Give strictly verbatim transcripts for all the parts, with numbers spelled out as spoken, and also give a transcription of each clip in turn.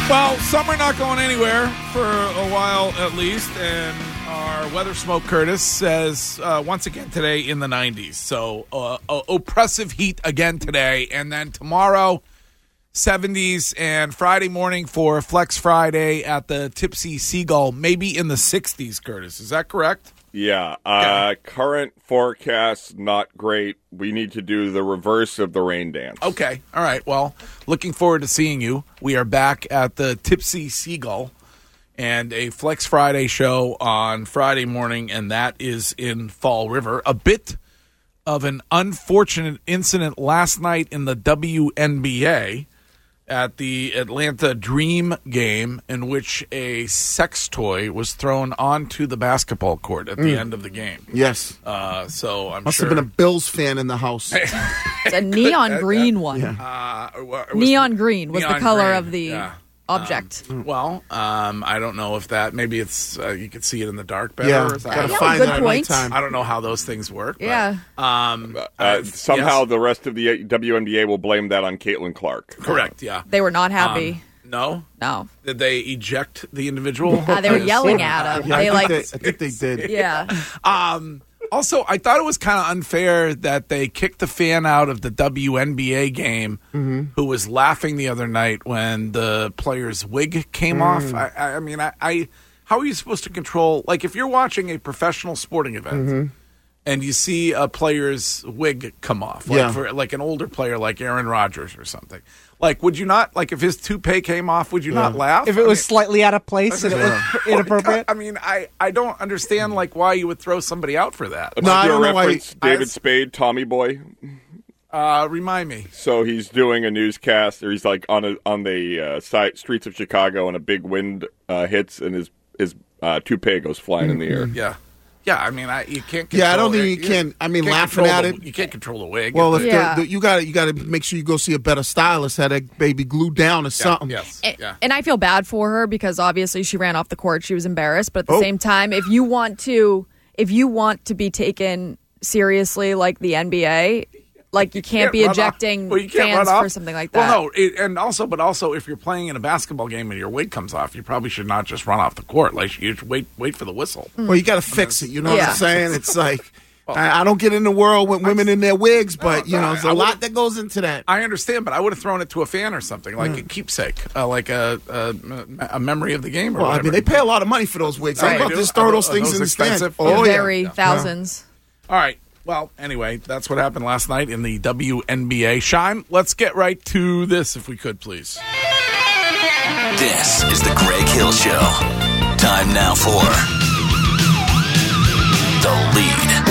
Well, summer not going anywhere for a while at least, and our weather smoke Curtis says uh, once again today in the nineties. So uh, uh, oppressive heat again today, and then tomorrow seventies, and Friday morning for Flex Friday at the Tipsy Seagull, maybe in the sixties, Curtis. Is that correct? Yeah. Uh, current forecast, not great. We need to do the reverse of the rain dance. Okay. All right. Well, looking forward to seeing you. We are back at the Tipsy Seagull and a Flex Friday show on Friday morning, and that is in Fall River. A bit of an unfortunate incident last night in the W N B A at the Atlanta Dream game, in which a sex toy was thrown onto the basketball court at the Mm. end of the game. Yes. Uh, so I'm Must sure have been a Bills fan in the house. It's a neon green one. Yeah. Uh, wa- was Neon green was the neon color green, of the yeah. object. Um, well, um, I don't know if that, maybe it's, uh, you could see it in the dark better. Yeah, or is that- gotta Yeah, find good that at point. nighttime. I don't know how those things work. but, Yeah. Um, Uh, uh, somehow yes, the rest of the W N B A will blame that on Caitlin Clark. correct, yeah. They were not happy. Um, no? no. Did they eject the individual? Uh, they were yelling at him. Yeah, I, they think like, they, I think they did. yeah. Um, also, I thought it was kind of unfair that they kicked the fan out of the W N B A game Mm-hmm. who was laughing the other night when the player's wig came Mm. off. I, I, I mean, I, I, how are you supposed to control, like if you're watching a professional sporting event Mm-hmm. and you see a player's wig come off, like Yeah. for like an older player like Aaron Rodgers or something, like would you not, like if his toupee came off, would you not laugh? If it I was mean- slightly out of place and it was inappropriate. I mean, I, I don't understand like why you would throw somebody out for that. Let's No, I do a don't know why reference. he- David I- Spade, Tommy Boy. Uh, remind me. So he's doing a newscast, or he's like on a, on the uh, side, streets of Chicago, and a big wind uh, hits, and his his uh, toupee goes flying in the air. Yeah, yeah. I mean, I you can't. Control Yeah, I don't think it. you can. I mean, can't laughing control at the- it. you can't control the wig. Well, if Yeah. the, the, you got you got to make sure you go see a better stylist. Had that baby glued down or yeah, something. yes, And, yeah. and I feel bad for her because obviously she ran off the court. She was embarrassed, but at the Oh. same time, if you want to, if you want to be taken seriously, like the N B A, like you can't, be run off- ejecting well, you can't fans run off. for something like that. Well, no, it, and also, but also, if you're playing in a basketball game and your wig comes off, you probably should not just run off the court. Like you should wait, wait for the whistle. Well, you got to fix it. You know what Yeah. I'm saying? It's like I, I don't get in the world with women in their wigs, but you no, know, there's I a lot would've- that goes into that. I understand, but I would have thrown it to a fan or something, like a keepsake, uh, like a, a a memory of the game. Or Well, I whatever. mean, they pay a lot of money for those wigs. Right. I'm about They to do? just throw Are those those things in the stand. expensive? Oh very yeah. thousands. All right. Well, anyway, that's what happened last night in the W N B A. Shime, let's get right to this, if we could, please. This is the Greg Hill Show. Time now for The Lead.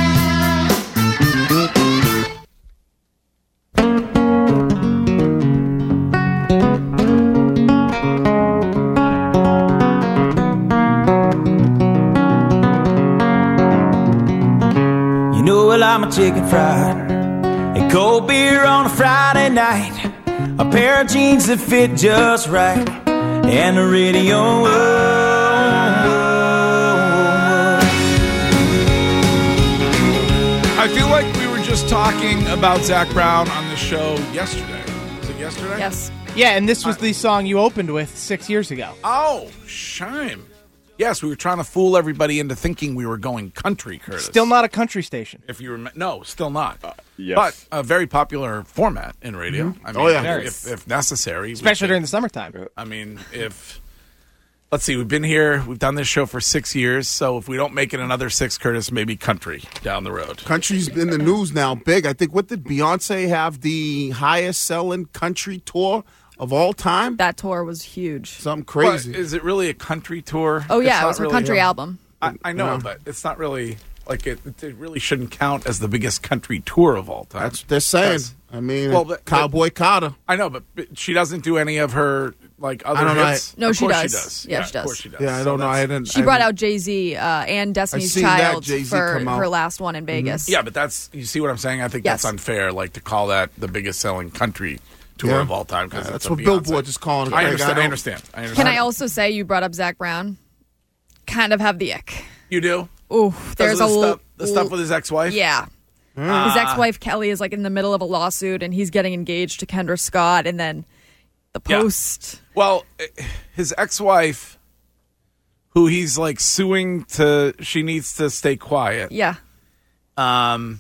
You know, well, I'm a chicken fried, a cold beer on a Friday night, a pair of jeans that fit just right, and the radio. Oh, I feel like we were just talking about Zach Brown on the show yesterday. Was it yesterday? Yes. Yeah, and this was the song you opened with six years ago. Oh, shame. Yes, we were trying to fool everybody into thinking we were going country, Curtis. Still not a country station. If you remember, no, still not. yes. But a very popular format in radio. I mean, Oh, yeah. Very. if, if necessary. we Especially could- during the summertime. I mean, if let's see, we've been here, we've done this show for six years. So if we don't make it another six, Curtis, maybe country down the road. Country's in the news now, big. I think, what did Beyonce have the highest selling country tour of all time? That tour was huge. Something But crazy. is it really a country tour? Oh It's yeah, it not was her really- country album. I, I know, Yeah. but it's not really like it. It really shouldn't count as the biggest country tour of all time. That's what they're saying. That's- I mean, Well, but- Cowboy Carter. I know, but, but she doesn't do any of her like other I don't know. hits. No, Of she course does. She does. Yeah, she Of does. course she does. Yeah, I So don't know. I that's- didn't. She I brought didn't- out Jay-Z uh, and Destiny's seen that Child Jay-Z for come out. her last one in Vegas. Yeah, but that's you see what I'm saying. I think Yes. that's unfair. Like to call that the biggest selling country tour Yeah. of all time because Yeah, that's what Billboard is calling it. I Greg. understand. I, don't- understand. I understand. Can I also say you brought up Zach Brown? Kind of have the ick. You do. Ooh, Because there's of a the l- stuff, the stuff with his ex-wife. yeah. Ah. His ex-wife Kelly is like in the middle of a lawsuit, and he's getting engaged to Kendra Scott, and then the Yeah. post. Well, his ex-wife, who he's like suing to, she needs to stay quiet. Yeah. Um,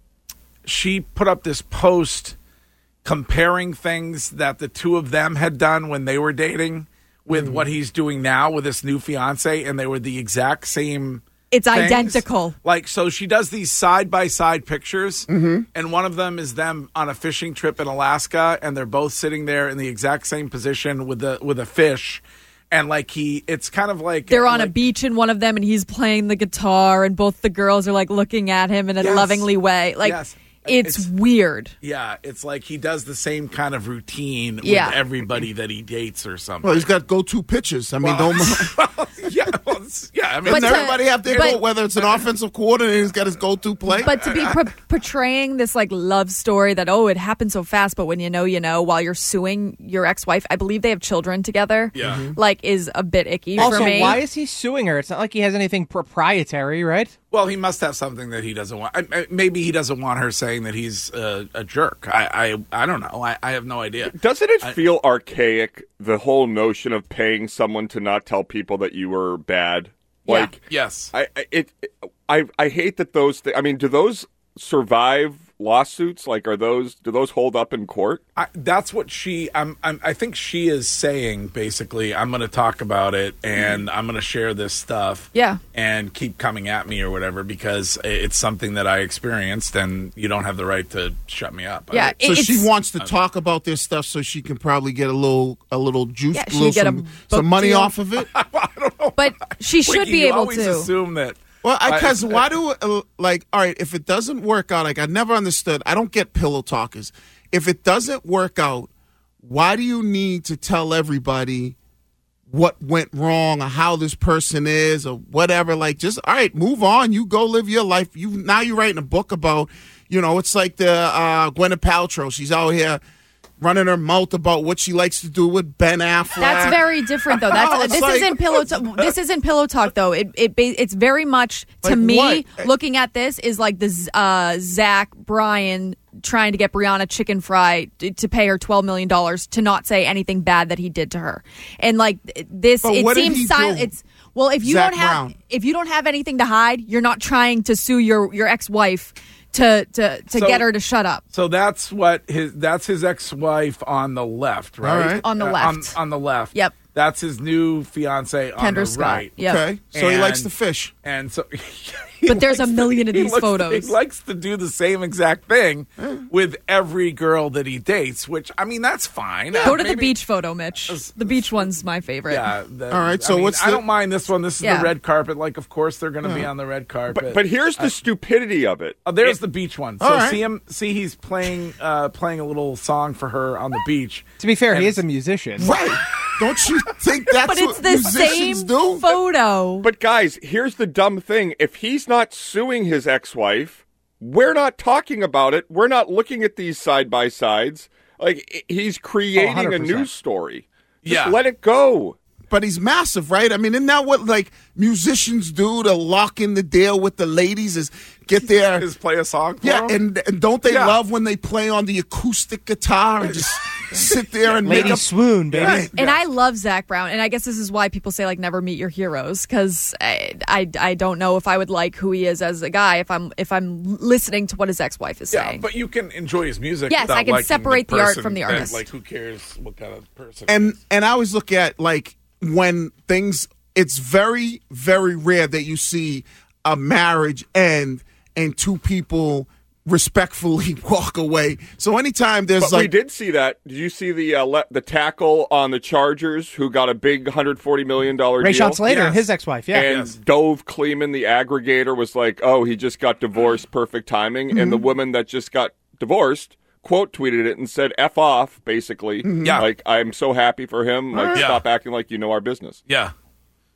she put up this post comparing things that the two of them had done when they were dating with what he's doing now with this new fiance, and they were the exact same. It's things. identical. Like, so she does these side by side pictures, and one of them is them on a fishing trip in Alaska, and they're both sitting there in the exact same position with the with a fish, and like he, it's kind of like They're on a like- beach in one of them, and he's playing the guitar, and both the girls are like looking at him in a Yes. lovingly way. Like, Yes. it's, It's- weird. Yeah, it's like he does the same kind of routine Yeah. with everybody that he dates or something. Well, he's got go-to pitches. I mean, don't. yeah, well, it's- yeah. I mean, But Doesn't to- everybody have their but- go, whether it's an offensive coordinator, he's got his go-to play. But to be pro- portraying this like love story that, oh, it happened so fast, but when you know, you know, while you're suing your ex-wife, I believe they have children together. Yeah. Mhm. Like, is a bit icky Also, for me. why is he suing her? It's not like he has anything proprietary, right? well, he must have something that he doesn't want. I, I, maybe he doesn't want her saying that he's a, a jerk. I, I, I don't know. I, I have no idea. Doesn't it feel archaic, the whole notion of paying someone to not tell people that you were bad? Yeah. Like, Yes. I I- it, I I hate that those. Th- I mean, do those survive lawsuits? Like, are those do those hold up in court? I, that's what she. I'm, I'm. I think she is saying basically. I'm going to talk about it, and I'm going to share this stuff. Yeah. And keep coming at me or whatever because it's something that I experienced, and you don't have the right to shut me up. Yeah. I- so It- she it's- wants to talk about this stuff so she can probably get a little, a little juice, Yeah, a she little, get a some, book some money deal. off of it. But she should Wiki, be you able always to. assume that. Well, I- because why do uh, like all right? If it doesn't work out, like I never understood. I don't get pillow talkers. If it doesn't work out, why do you need to tell everybody what went wrong or how this person is or whatever? Like, just all right, move on. You go live your life. You now you're writing a book about, you know, it's like the uh, Gwyneth Paltrow. She's out here running her mouth about what she likes to do with Ben Affleck. That's very different, though. That's Oh, it's this like- isn't pillow. Talk. This isn't pillow talk, though. It it ba- it's very much to Like me. what? Looking at this is like the Z- uh, Zach Bryan trying to get Brianna chicken fry to, to pay her twelve million dollars to not say anything bad that he did to her, and like this, But it what did seems he silent. do? It's well, if you Zach don't have Brown. if you don't have anything to hide, you're not trying to sue your your ex wife to to to So- get her to shut up. So that's what his. That's his ex-wife on the left, right? All right. On the Uh, left. on, on the left. Yep. That's his new fiance on Kendra the Scott. right. Yep. okay. So he likes And- to fish. And so, he But there's a likes to- million of he these looks- photos. He likes to do the same exact thing with every girl that he dates, which I mean that's fine. Go Uh, to the maybe- beach photo, Mitch. The beach one's my favorite. Yeah. the- All right, I so mean, what's I the- don't mind this one. This is Yeah. the red carpet. Like, of course they're going to be on the red carpet. But but here's the stupidity of it. Oh, there's the beach one. So All right. see him. See, he's playing uh, playing a little song for her on the beach. To be fair, And he is a it's- musician. Right. Don't you think that's But it's what the musicians same do? photo. But guys, here's the dumb thing: if he's not suing his ex-wife, we're not talking about it. We're not looking at these side by sides. Like i- he's creating a one hundred percent. news story. Just Yeah. let it go. But he's massive, right? I mean, isn't that what like musicians do to lock in the deal with the ladies? Is get their Is play a song for yeah, him? and, and don't they Yeah. love when they play on the acoustic guitar and just sit there and make Lady up? swoon, baby. Right. And I love Zach Brown, and I guess this is why people say like never meet your heroes, because I, I I don't know if I would like who he is as a guy if I'm if I'm listening to what his ex wife is Yeah, saying. but you can enjoy his music. Yes, without I can liking separate the art person from the and, artist. Like, who cares what kind of person? And and I always look at like when things. It's very very rare that you see a marriage end and two people respectfully walk away. So anytime there's But like we did see that. Did you see the uh, le- the tackle on the Chargers who got a big one hundred forty million dollars Ray deal? Sean Slater, Yes. his ex-wife. Yeah. And Yes. Dove Kleeman, the aggregator, was like, "Oh, he just got divorced. Perfect timing." And Mm-hmm. the woman that just got divorced quote tweeted it and said "F off," basically. Mm-hmm. Yeah. Like, I'm so happy for him. Like, Yeah. stop acting like you know our business. yeah,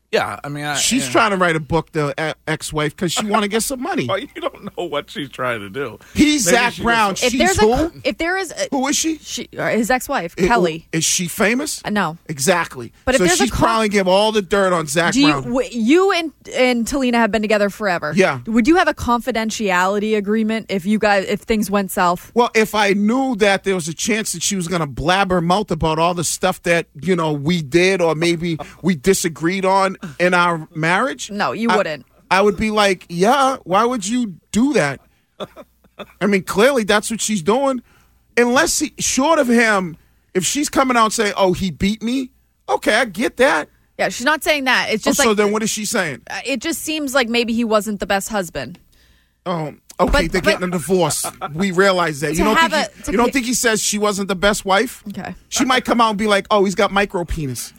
Yeah, I mean, I, She's yeah. trying to write a book, the uh, ex-wife, because she want to get some money. Well, you don't know what she's trying to do. He's Maybe Zach she Brown. just- If She's there's who? a, if there is a, Who is she? she, or his ex-wife It- Kelly. Is she famous? Uh, no. Exactly. But if so there's a she's co- probably give all the dirt on Zach Do you, Brown. w- you and and Talina have been together forever. Yeah. Would you have a confidentiality agreement if you guys if things went south? Well, if I knew that there was a chance that she was going to blab her mouth about all the stuff that, you know, we did or maybe we disagreed on in our marriage. No, you I- wouldn't. I would be like, yeah, why would you do that? I mean, clearly that's what she's doing. Unless, he, short of him, if she's coming out and saying, oh, he beat me, okay, I get that. Yeah, she's not saying that. It's Oh, just so like then what is she saying? uh, it just seems like maybe he wasn't the best husband. Oh, okay, But- they're but- getting a divorce. We realize that. You To don't have think a- he, to you don't be- think he says she wasn't the best wife? Okay. She might come out and be like, "Oh, he's got micro penis."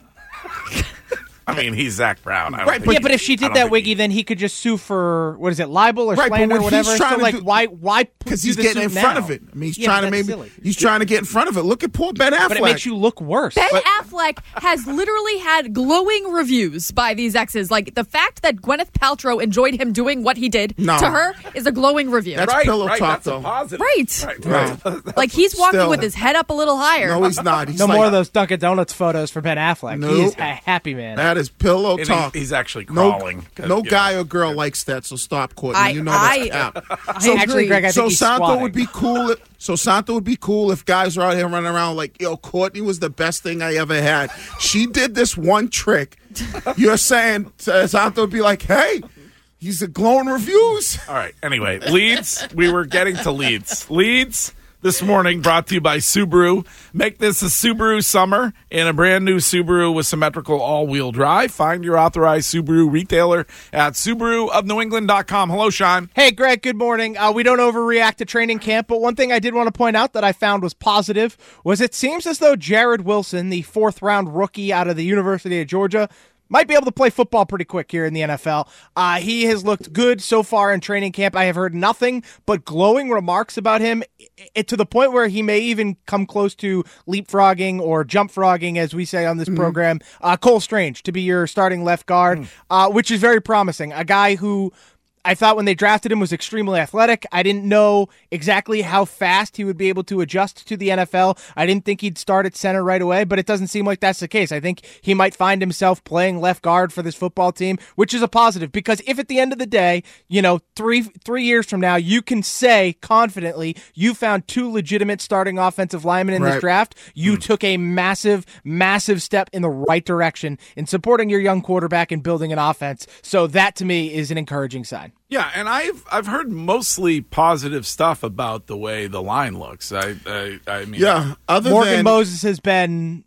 I mean, he's Zach Brown. I don't Right, think but- Yeah, he- but if she I did don't that, think Wiggy, he- then he could just sue for what is it, libel or Right, but slander or what he's whatever. trying So to like, do- why, why? Because do he's the getting suit in front now? of it. I mean, he's Yeah, trying but to that's maybe silly. he's trying to get in front of it. Look at poor Ben Affleck. But it makes you look worse. Ben But- Affleck has literally had glowing reviews by these exes. Like the fact that Gwyneth Paltrow enjoyed him doing what he did No. to her is a glowing review. That's right, pillow right, talk, that's a though. positive. Right. Right. Right. like he's walking Still. with his head up a little higher. No, he's not. He's No like, more of those Dunkin' Donuts photos for Ben Affleck. No. He is a happy man. That is pillow And talk. he's, he's actually no, crawling. 'cause, no you know. guy or girl likes that. So stop, Courtney. I- you know that's I- cap. I actually, Greg, I so think he's Santo squatting. would be cool. If, so Santo would be cool if guys were out here running around like, "Yo, Courtney was the best thing I ever had. She did this one trick." You're saying uh, Santo would be like, "Hey, he's a glowing reviews." All right. Anyway, leads. We were getting to leads. Leads this morning brought to you by Subaru. Make this a Subaru summer in a brand new Subaru with symmetrical all-wheel drive. Find your authorized Subaru retailer at Subaru of New England dot com. Hello, Sean. Hey, Greg, good morning. Uh, we don't overreact to training camp, but one thing I did want to point out that I found was positive was it seems as though Jared Wilson, the fourth-round rookie out of the University of Georgia, might be able to play football pretty quick here in the N F L. Uh, he has looked good so far in training camp. I have heard nothing but glowing remarks about him, it, to the point where he may even come close to leapfrogging or jump frogging, as we say on this program, uh, Cole Strange to be your starting left guard, uh, which is very promising. A guy who I thought when they drafted him was extremely athletic. I didn't know exactly how fast he would be able to adjust to the N F L. I didn't think he'd start at center right away, but it doesn't seem like that's the case. I think he might find himself playing left guard for this football team, which is a positive, because if at the end of the day, you know, three three years from now, you can say confidently you found two legitimate starting offensive linemen in Right. this draft, you took a massive, massive step in the right direction in supporting your young quarterback and building an offense. So that to me is an encouraging sign. Yeah, and I've I've heard mostly positive stuff about the way the line looks. I I, I mean, Yeah, other Morgan than Moses has been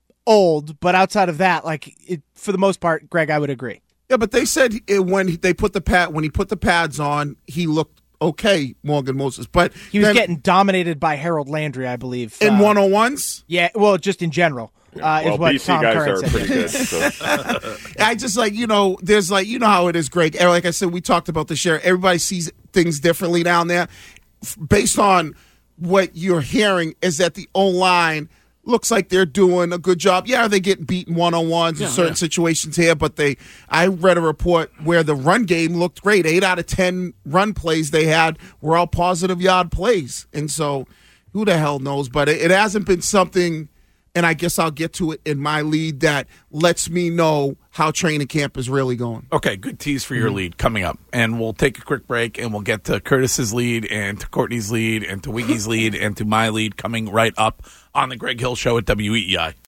old, but outside of that, like it, for the most part, Greg, I would agree. yeah, but they said it, when they put the pad when he put the pads on, he looked okay, Morgan Moses. But He was then getting dominated by Harold Landry, I believe. in uh, one on ones. Yeah, well, just in general. Uh, well, is what B C Tom guys Curran are said. pretty good. So. I just like, you know, there's like, you know how it is, Greg. And like I said, we talked about this year. Everybody sees things differently down there. F- Based on what you're hearing is that the O-line looks like they're doing a good job. Yeah, they getting beaten one-on-ones in certain situations here, but they, I read a report where the run game looked great. Eight out of ten run plays they had were all positive yard plays. And so who the hell knows? But it, it hasn't been something, and I guess I'll get to it in my lead, that lets me know how training camp is really going. Okay, good tease for your Mm-hmm. lead coming up. And we'll take a quick break, and we'll get to Curtis's lead and to Courtney's lead and to Wiggy's lead and to my lead coming right up on the Greg Hill Show at W E E I.